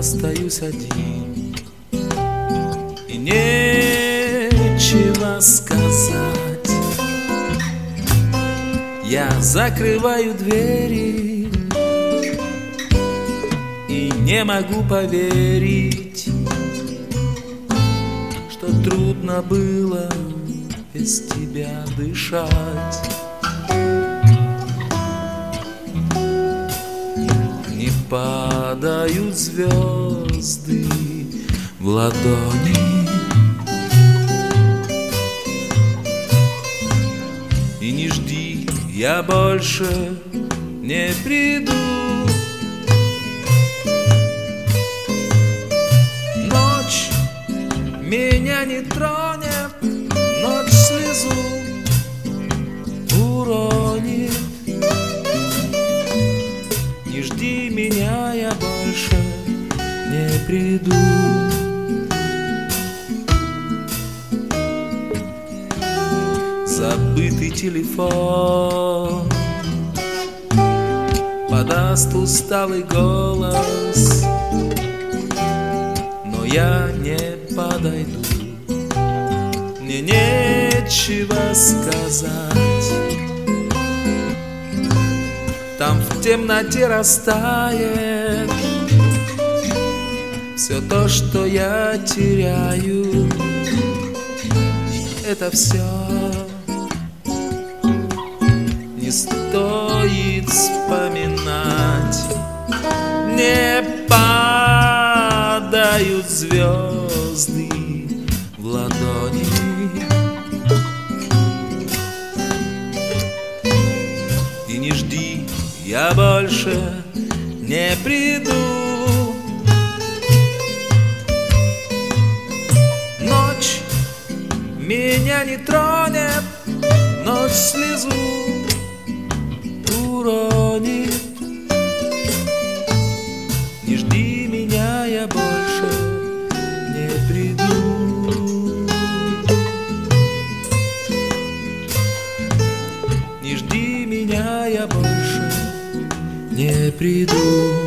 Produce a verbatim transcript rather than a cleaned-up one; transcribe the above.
остаюсь один, и нечего сказать. Я закрываю двери и не могу поверить, что трудно было без тебя дышать. Не падают звезды в ладони, и не жди, я больше не приду. Ночь меня не тронет, ночь слезу уронит. Не жди меня, я больше не приду. Забытый телефон подаст усталый голос, но я не подойду. Мне нечего сказать. Там в темноте растает все то, что я теряю. Это все не стоит вспоминать. Не падают звезды в ладони, и не жди, я больше не приду. Ночь меня не тронет, ночь слезу уронит. Не жди меня, я больше не приду. Не жди меня, я больше не приду.